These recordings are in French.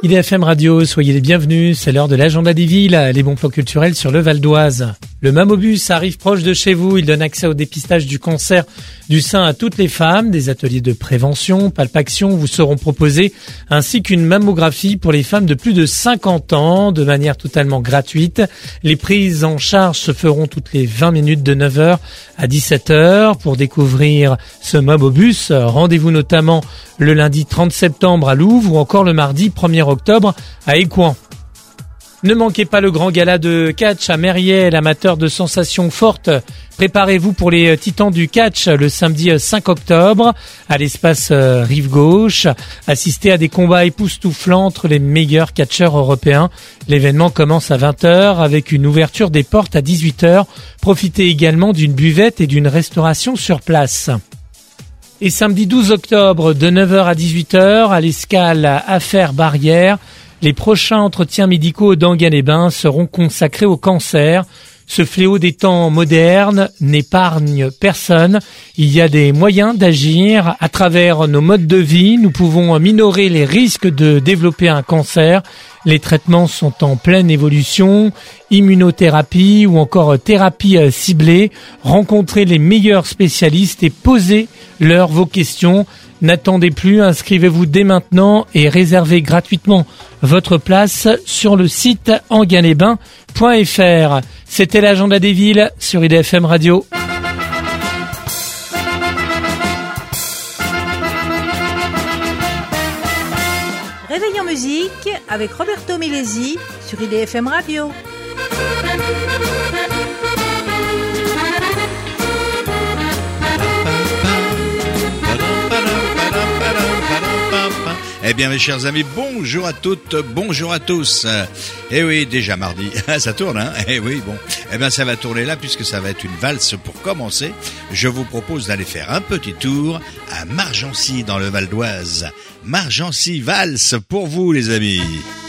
IDFM Radio, soyez les bienvenus, c'est l'heure de l'agenda des villes, les bons plans culturels sur le Val d'Oise. Le Mamobus arrive proche de chez vous, il donne accès au dépistage du cancer du sein à toutes les femmes, des ateliers de prévention, palpation vous seront proposés, ainsi qu'une mammographie pour les femmes de plus de 50 ans, de manière totalement gratuite. Les prises en charge se feront toutes les 20 minutes de 9h à 17h. Pour découvrir ce Mamobus, rendez-vous notamment le lundi 30 septembre à Louvre ou encore le mardi 1er octobre à Écouen. Ne manquez pas le grand gala de catch à Mériel, amateur de sensations fortes. Préparez-vous pour les titans du catch le samedi 5 octobre à l'espace Rive Gauche. Assistez à des combats époustouflants entre les meilleurs catcheurs européens. L'événement commence à 20h avec une ouverture des portes à 18h. Profitez également d'une buvette et d'une restauration sur place. Et samedi 12 octobre de 9h à 18h à l'escale Affaires Barrières, les prochains entretiens médicaux d'Enghien-les-Bains seront consacrés au cancer. Ce fléau des temps modernes n'épargne personne. Il y a des moyens d'agir. À travers nos modes de vie, nous pouvons minorer les risques de développer un cancer. Les traitements sont en pleine évolution, immunothérapie ou encore thérapie ciblée. Rencontrez les meilleurs spécialistes et posez-leur vos questions. N'attendez plus, inscrivez-vous dès maintenant et réservez gratuitement votre place sur le site enghien-les-bains.fr. C'était l'agenda des villes sur IDFM Radio. Réveil en musique avec Roberto Milesi sur IDFM Radio. Eh bien mes chers amis, bonjour à toutes, bonjour à tous. Eh oui, déjà mardi, ça tourne hein. Eh oui, bon. Eh bien ça va tourner là puisque ça va être une valse pour commencer. Je vous propose d'aller faire un petit tour à Margency dans le Val d'Oise. Margency valse pour vous les amis.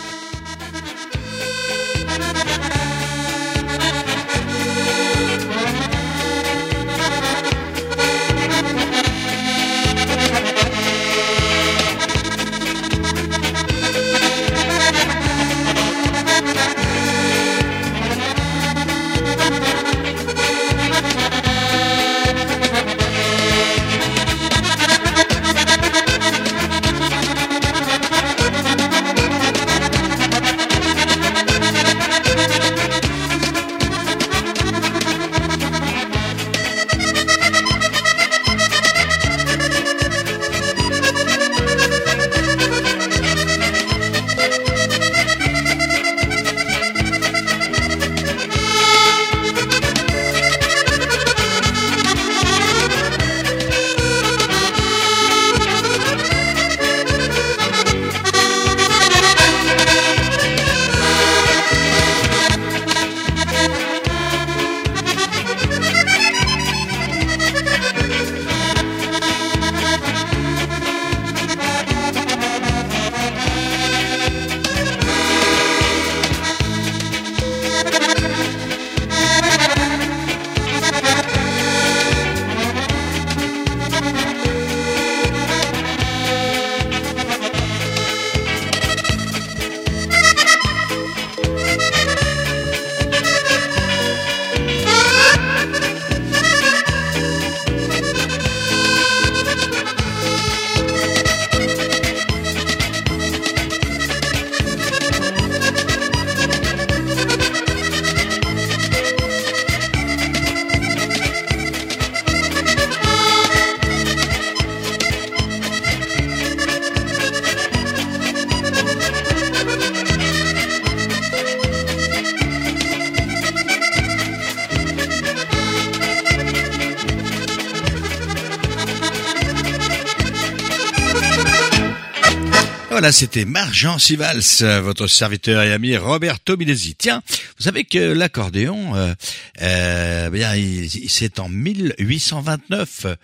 Voilà, c'était Margency valse, votre serviteur et ami Roberto Milesi. Tiens, vous savez que l'accordéon, c'est en 1829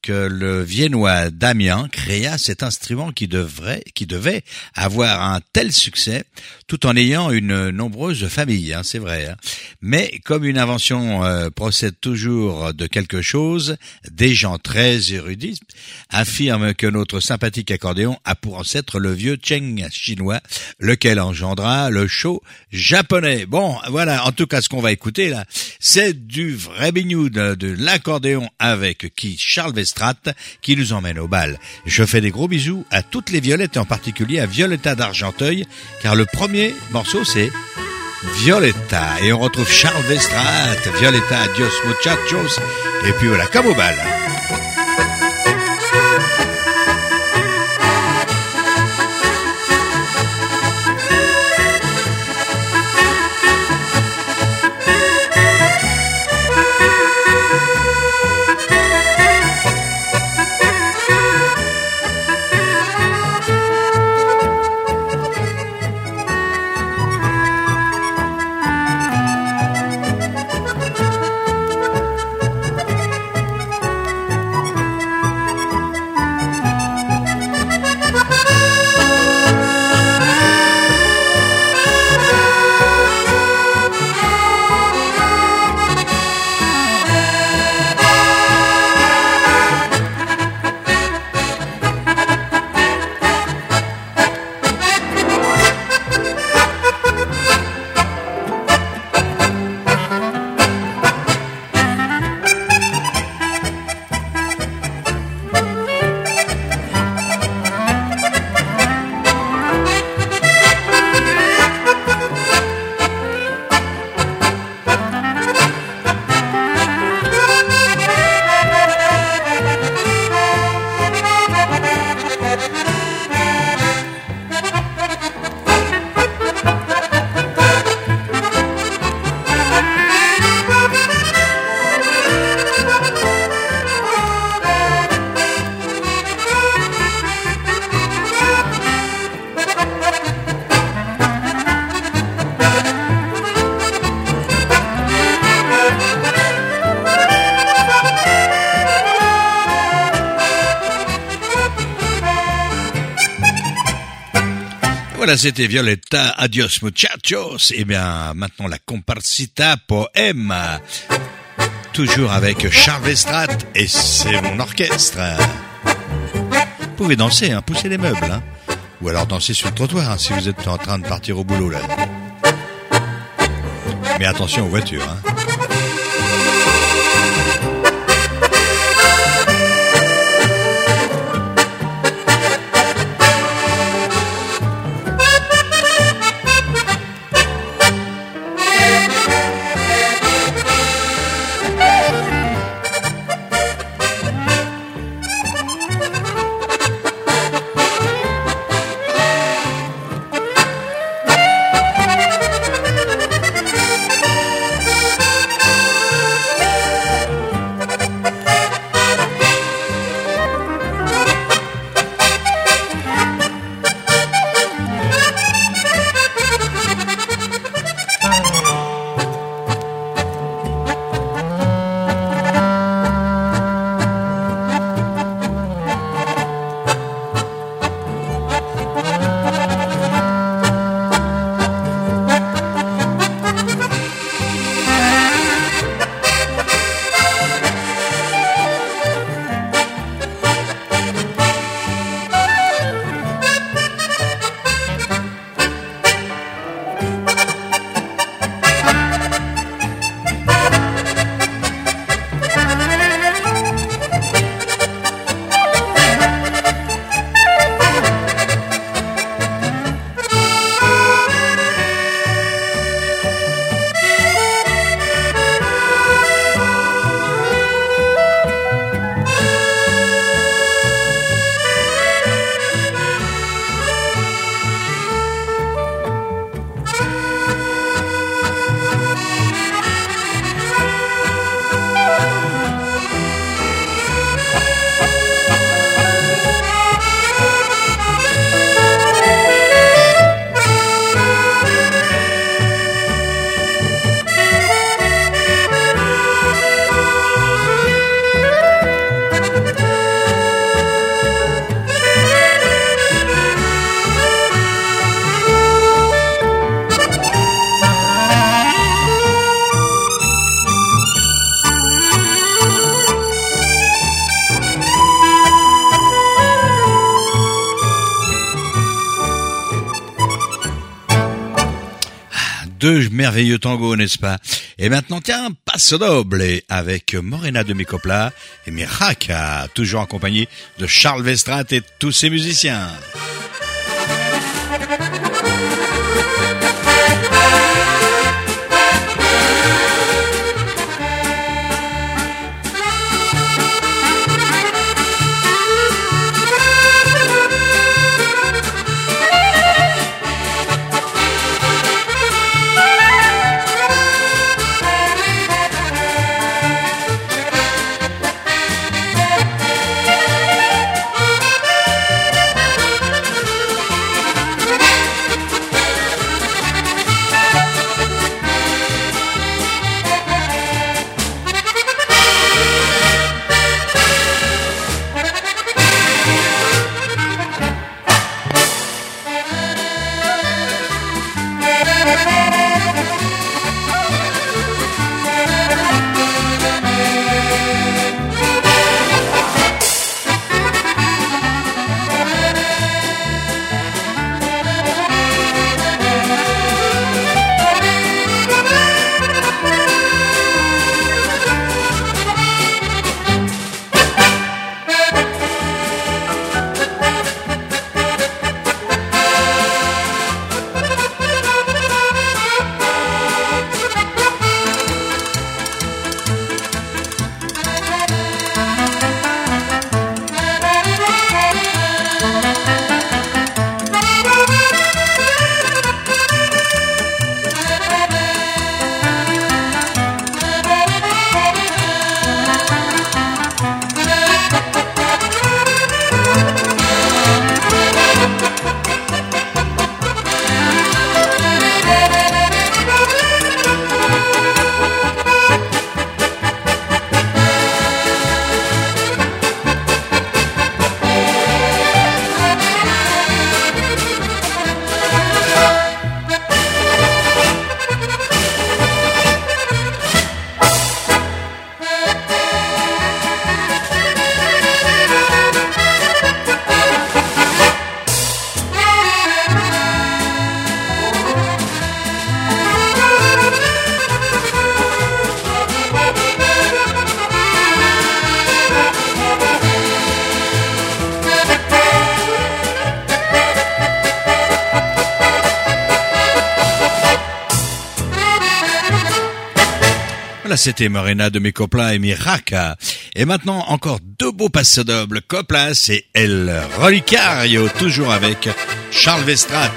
que le Viennois Damien créa cet instrument qui devait avoir un tel succès, tout en ayant une nombreuse famille, hein, c'est vrai. Hein. Mais comme une invention procède toujours de quelque chose, des gens très érudits affirment que notre sympathique accordéon a pour ancêtre le vieux Cheng chinois, lequel engendra le Sho japonais. Bon, voilà, en tout cas ce qu'on va écouter là, c'est du vrai bignou de l'accordéon avec qui Charles Westrate qui nous emmène au bal. Je fais des gros bisous à toutes les violettes et en particulier à Violetta d'Argenteuil car le premier morceau c'est Violetta et on retrouve Charles Westrate, Violetta adios muchachos et puis voilà comme au bal. Voilà, c'était Violetta, adios muchachos. Et bien, maintenant la comparsita poème. Toujours avec Charles Westrate et c'est mon orchestre. Vous pouvez danser, hein, pousser les meubles, hein. Ou alors danser sur le trottoir, hein, si vous êtes en train de partir au boulot, là. Mais attention aux voitures, hein. Deux merveilleux tangos, n'est-ce pas? Et maintenant, tiens, Paso Doble avec Morena de Micopla et Miraca, toujours accompagné de Charles Westrat et tous ses musiciens. Voilà, c'était Morena de Micopla et Miraca. Et maintenant, encore deux beaux Paso Doble, Coplas et El Relicario, toujours avec Charles Westrat.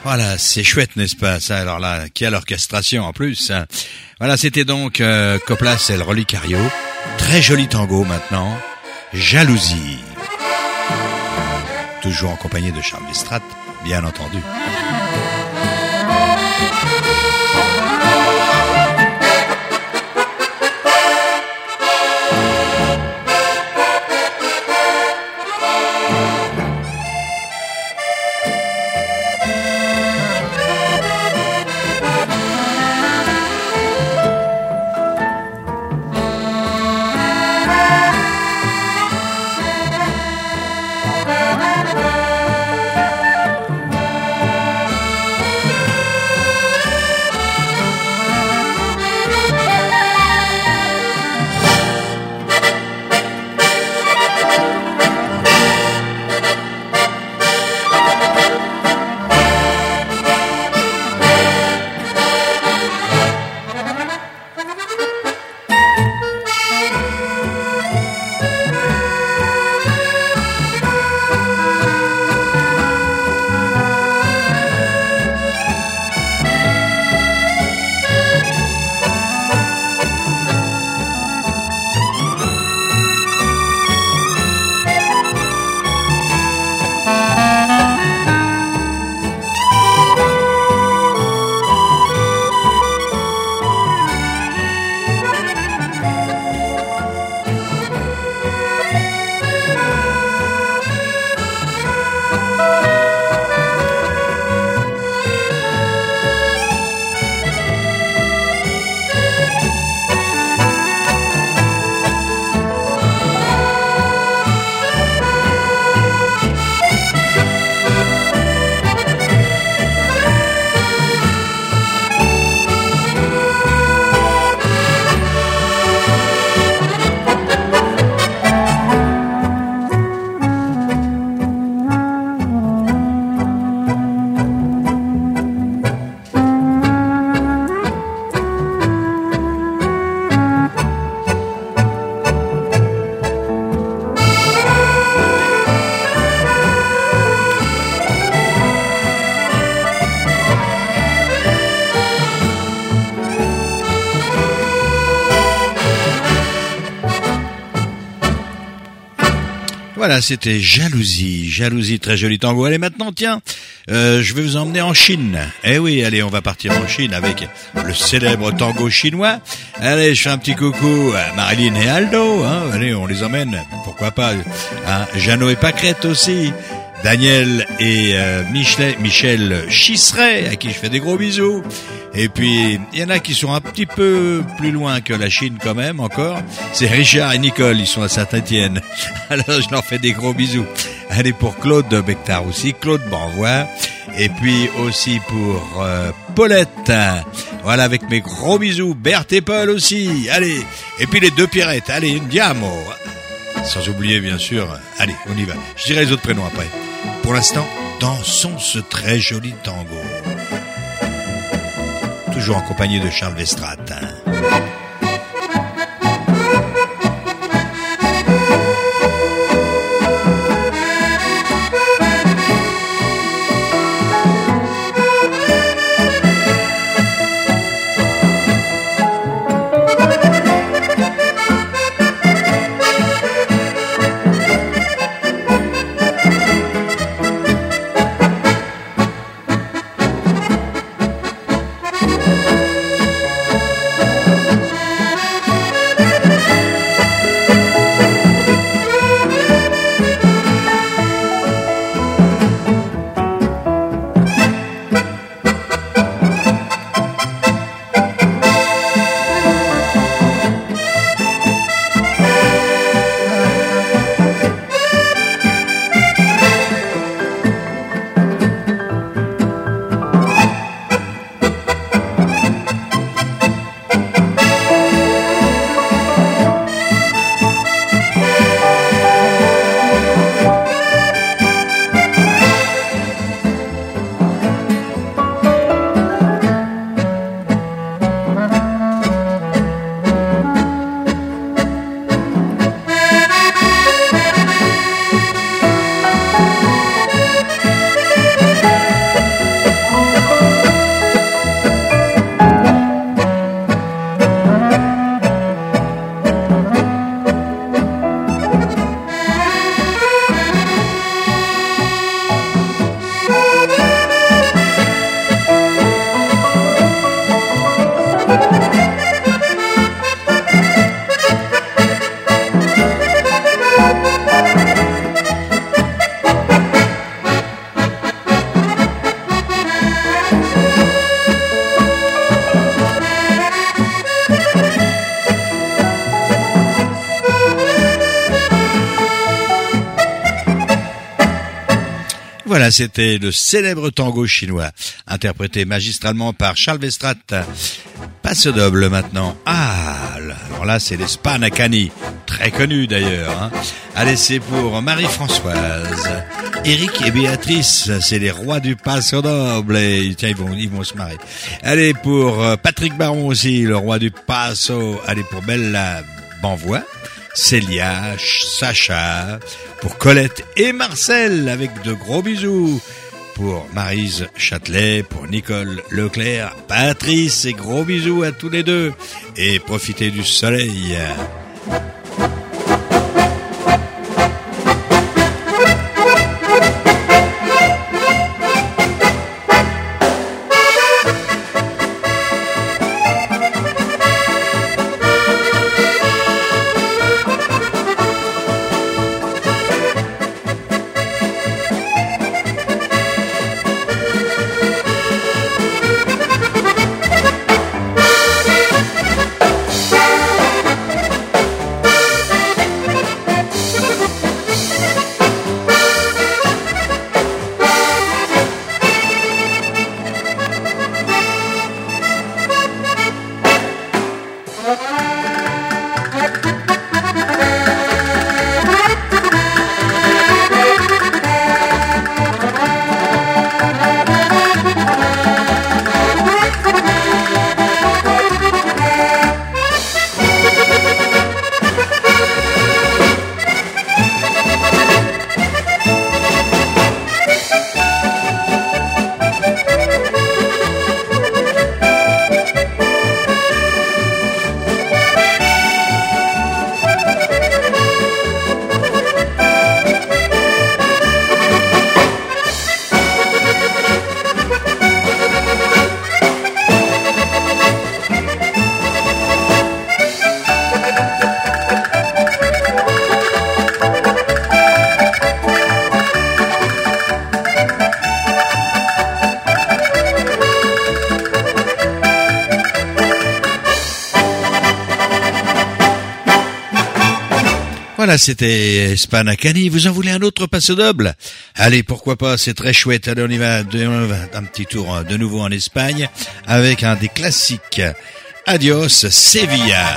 Voilà, c'est chouette, n'est-ce pas, ça? Alors là, qui a l'orchestration en plus, hein. Voilà, c'était donc Coplas et le Relicario. Très joli tango maintenant. Jalousie. Toujours en compagnie de Charles Westrate, bien entendu. Voilà, c'était Jalousie, Jalousie, très joli tango. Allez, maintenant, tiens, je vais vous emmener en Chine. Eh oui, allez, on va partir en Chine avec le célèbre tango chinois. Allez, je fais un petit coucou à Marilyn et Aldo, hein. Allez, on les emmène, pourquoi pas, hein. Jeannot et Pâquerette aussi. Daniel et Michel Chisseret, à qui je fais des gros bisous. Et puis, il y en a qui sont un petit peu plus loin que la Chine quand même, encore. C'est Richard et Nicole, ils sont à Saint-Étienne. Alors, je leur fais des gros bisous. Allez, pour Claude Bectar aussi, Claude m'envoie. Et puis aussi pour Paulette. Voilà, avec mes gros bisous. Berthe et Paul aussi. Allez. Et puis les deux Pierrettes. Allez, andiamo. Sans oublier, bien sûr. Allez, on y va. Je dirai les autres prénoms après. Pour l'instant, dansons ce très joli tango. Toujours en compagnie de Charles Westrate. Voilà, c'était le célèbre tango chinois, interprété magistralement par Charles Westrate. Passe double maintenant. Ah, alors là, c'est les Spanakani, très connu d'ailleurs. Hein. Allez, c'est pour Marie-Françoise. Eric et Béatrice, c'est les rois du passe double. Et tiens, ils vont se marrer. Allez, pour Patrick Baron aussi, le roi du passo. Allez, pour Bella Banvois. Célia, Sacha, pour Colette et Marcel, avec de gros bisous. Pour Maryse Châtelet, pour Nicole Leclerc, Patrice et gros bisous à tous les deux. Et profitez du soleil. Voilà, c'était Spanakani. Vous en voulez un autre passo double? Allez, pourquoi pas, c'est très chouette. Allez, on y va un petit tour de nouveau en Espagne avec un des classiques. Adios, Sevilla.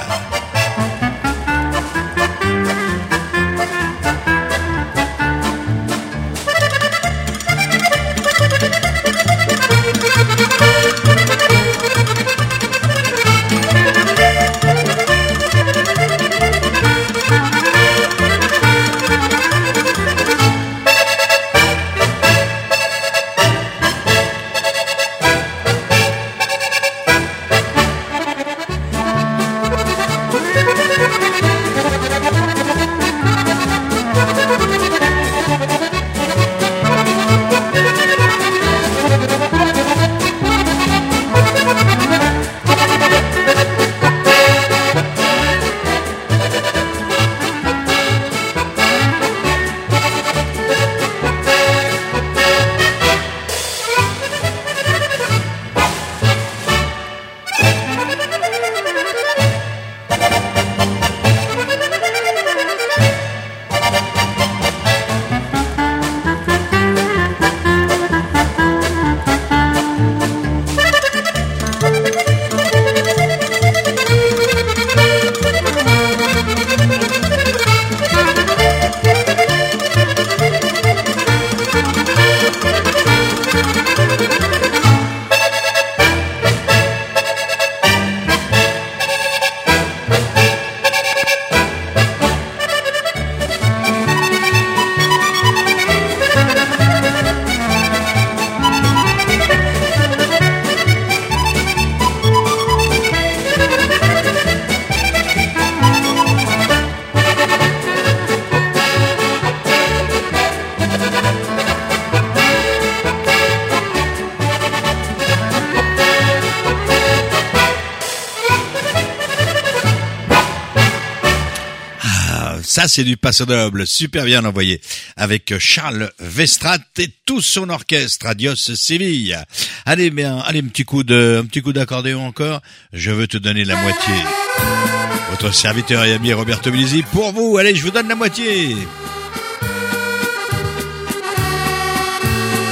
Ça, c'est du passo double, super bien envoyé, avec Charles Westrate et tout son orchestre. Adios Séville. Allez, un petit coup d'accordéon encore. Je veux te donner la moitié. Votre serviteur et ami Roberto Milesi, pour vous. Allez, je vous donne la moitié.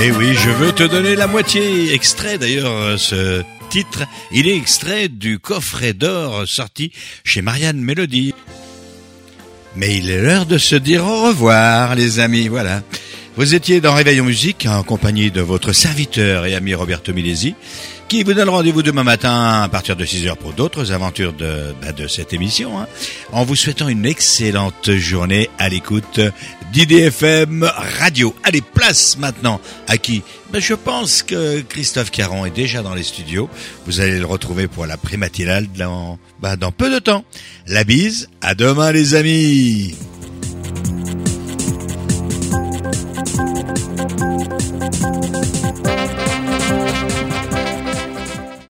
Et oui, je veux te donner la moitié. Extrait d'ailleurs, ce titre, il est extrait du coffret d'or sorti chez Marianne Mélodie. Mais il est l'heure de se dire au revoir, les amis, voilà. Vous étiez dans Réveillon Musique en compagnie de votre serviteur et ami Roberto Milesi, qui vous donne rendez-vous demain matin à partir de 6h pour d'autres aventures de cette émission, hein, en vous souhaitant une excellente journée à l'écoute d'IDFM Radio. Allez, place maintenant à qui? Je pense que Christophe Caron est déjà dans les studios. Vous allez le retrouver pour la prématinale dans peu de temps. La bise, à demain les amis.